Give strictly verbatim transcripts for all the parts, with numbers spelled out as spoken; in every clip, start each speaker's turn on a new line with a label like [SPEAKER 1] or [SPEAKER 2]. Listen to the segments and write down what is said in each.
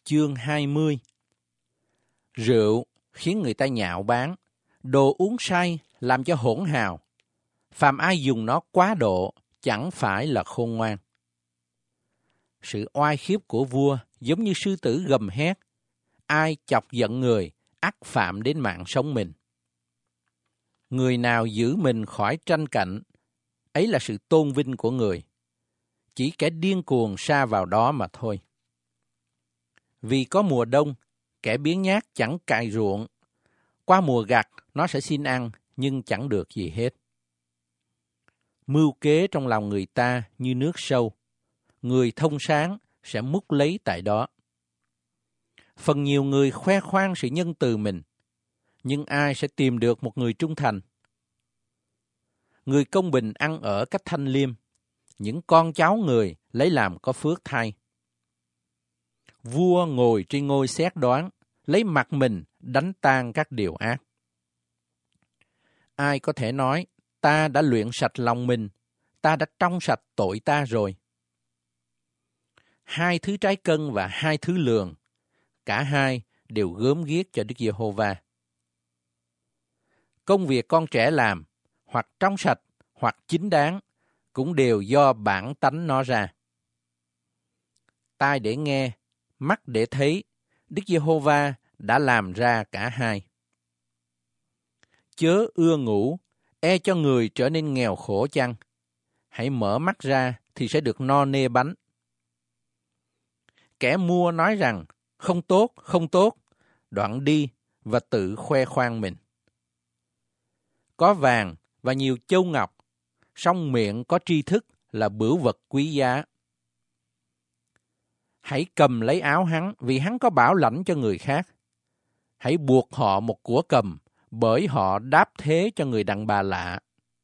[SPEAKER 1] Chương hai mươi. Rượu khiến người ta nhạo báng, đồ uống say làm cho hỗn hào. Phàm ai dùng nó quá độ chẳng phải là khôn ngoan. Sự oai khiếp của vua giống như sư tử gầm hét. Ai chọc giận người, ắt phạm đến mạng sống mình. Người nào giữ mình khỏi tranh cạnh, ấy là sự tôn vinh của người. Chỉ kẻ điên cuồng sa vào đó mà thôi. Vì có mùa đông, kẻ biếng nhác chẳng cày ruộng. Qua mùa gặt, nó sẽ xin ăn, nhưng chẳng được gì hết. Mưu kế trong lòng người ta như nước sâu. Người thông sáng sẽ múc lấy tại đó. Phần nhiều người khoe khoang sự nhân từ mình, nhưng ai sẽ tìm được một người trung thành? Người công bình ăn ở cách thanh liêm, những con cháu người lấy làm có phước thay. Vua ngồi trên ngôi xét đoán, lấy mặt mình đánh tan các điều ác. Ai có thể nói, ta đã luyện sạch lòng mình, ta đã trong sạch tội ta rồi. Hai thứ trái cân và hai thứ lường, cả hai đều gớm ghiếc cho Đức Giê-hô-va. Công việc con trẻ làm, hoặc trong sạch, hoặc chính đáng, cũng đều do bản tánh nó ra. Tai để nghe, mắt để thấy, Đức Giê-hô-va đã làm ra cả hai. Chớ ưa ngủ, e cho người trở nên nghèo khổ chăng? Hãy mở mắt ra thì sẽ được no nê bánh. Kẻ mua nói rằng, không tốt, không tốt, đoạn đi và tự khoe khoang mình. Có vàng và nhiều châu ngọc, song miệng có tri thức là bửu vật quý giá. Hãy cầm lấy áo hắn vì hắn có bảo lãnh cho người khác. Hãy buộc họ một của cầm bởi họ đáp thế cho người đàn bà lạ.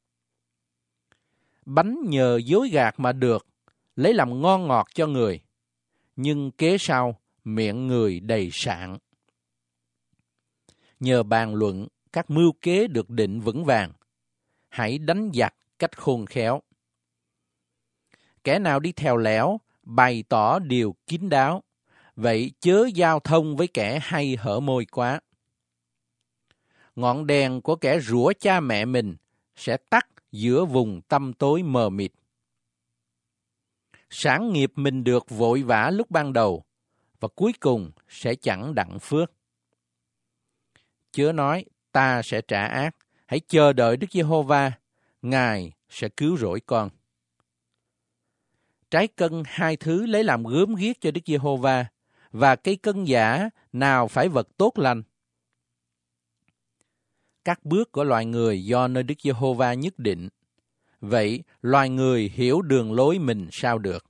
[SPEAKER 1] Bánh nhờ dối gạt mà được, lấy làm ngon ngọt cho người, nhưng kế sau miệng người đầy sạn. Nhờ bàn luận, các mưu kế được định vững vàng. Hãy đánh giặc cách khôn khéo. Kẻ nào đi theo lẽo, bày tỏ điều kín đáo, vậy chớ giao thông với kẻ hay hở môi quá. Ngọn đèn của kẻ rủa cha mẹ mình sẽ tắt giữa vùng tăm tối mờ mịt. Sản nghiệp mình được vội vã lúc ban đầu, và cuối cùng sẽ chẳng đặng phước. Chớ nói, ta sẽ trả ác, hãy chờ đợi Đức Giê-hô-va, Ngài sẽ cứu rỗi con. Trái cân hai thứ lấy làm gớm ghiếc cho Đức Giê-hô-va, và cây cân giả nào phải vật tốt lành. Các bước của loài người do nơi Đức Giê-hô-va nhất định, vậy loài người hiểu đường lối mình sao được.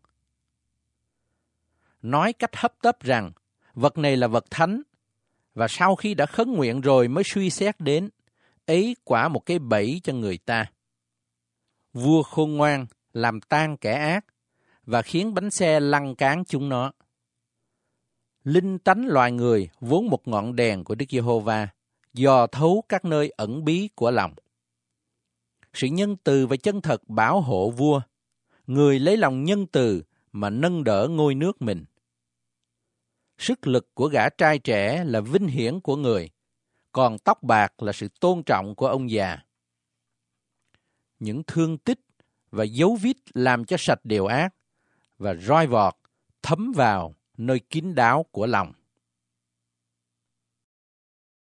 [SPEAKER 1] Nói cách hấp tấp rằng, vật này là vật thánh, và sau khi đã khấn nguyện rồi mới suy xét đến, ấy quả một cái bẫy cho người ta. Vua khôn ngoan làm tan kẻ ác, và khiến bánh xe lăn cán chúng nó. Linh tánh loài người vốn một ngọn đèn của Đức Giê-hô-va, dò thấu các nơi ẩn bí của lòng. Sự nhân từ và chân thật bảo hộ vua, người lấy lòng nhân từ mà nâng đỡ ngôi nước mình. Sức lực của gã trai trẻ là vinh hiển của người, còn tóc bạc là sự tôn trọng của ông già. Những thương tích và dấu vết làm cho sạch điều ác, và roi vọt thấm vào nơi kín đáo của lòng.